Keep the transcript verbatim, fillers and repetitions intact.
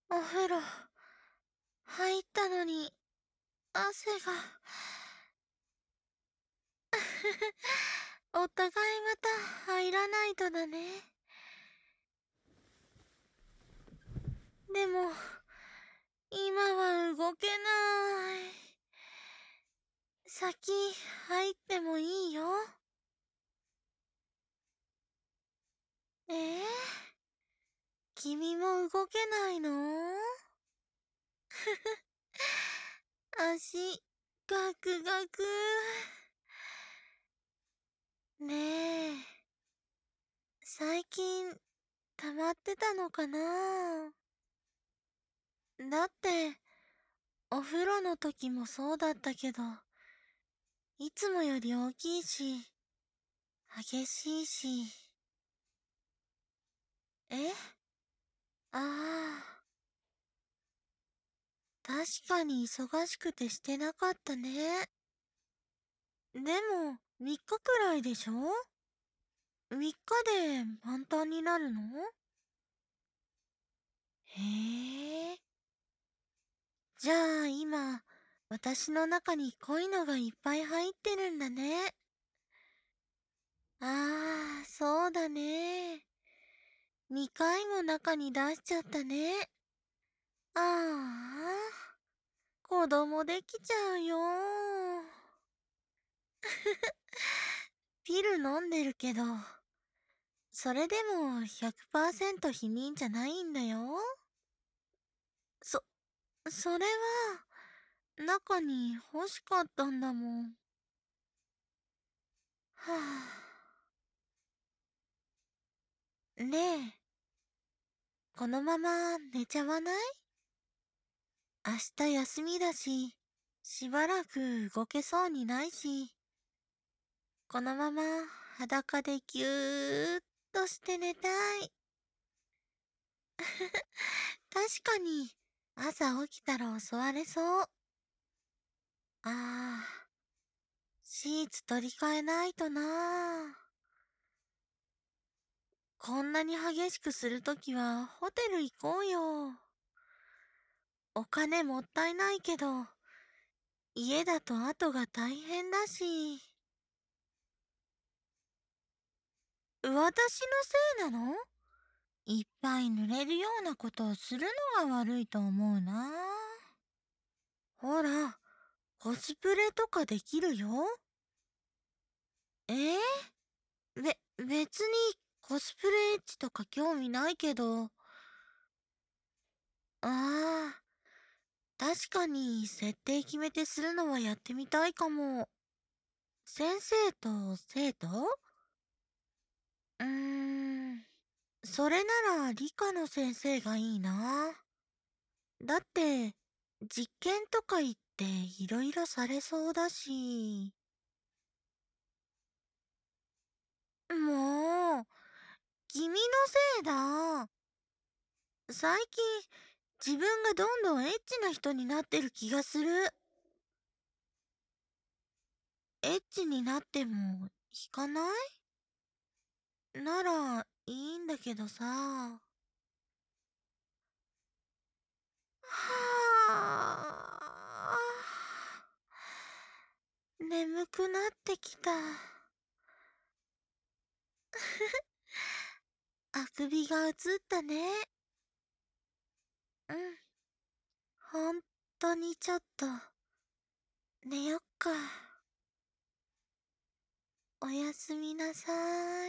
お風呂、入ったのに、汗が。お互いまた入らないとだね。でも、今は動けない。先、入ってもいいよ。えー、君も動けないの？足、ガクガク。ねえ、最近、溜まってたのかな？だって、お風呂の時もそうだったけど、いつもより大きいし、激しいし。え？ああ、確かに忙しくてしてなかったね。でも、みっかくらいでしょ？ みっ 日で満タンになるの？へえ。じゃあ今、私の中に濃いのがいっぱい入ってるんだね。ああ、そうだね。にかいも中に出しちゃったね。ああ、子供できちゃうよ。ピル飲んでるけど、それでもひゃくパーセント避妊じゃないんだよ。そ、それは、中に欲しかったんだもん。はぁ。ねえ、このまま寝ちゃわない？明日休みだし、しばらく動けそうにないし、このまま裸でぎゅーっとして寝たい。確かに、朝起きたら襲われそう。ああ、シーツ取り替えないとな。こんなに激しくするときはホテル行こうよ。お金もったいないけど、家だと後が大変だし。私のせいなの？いっぱい濡れるようなことをするのが悪いと思うな。ほら、コスプレとかできるよ。えー、べ、別にコスプレエッチとか興味ないけど。ああ、確かに設定決めてするのはやってみたいかも。先生と生徒？うーん、それなら理科の先生がいいな。だって、実験とか言っていろいろされそうだし。もう、君のせいだ。最近、自分がどんどんエッチな人になってる気がする。エッチになっても、引かない？なら、いいんだけどさ。はあ。眠くなってきた。あくびが映ったね。うん。ほんとにちょっと、寝よっか。おやすみなさーい。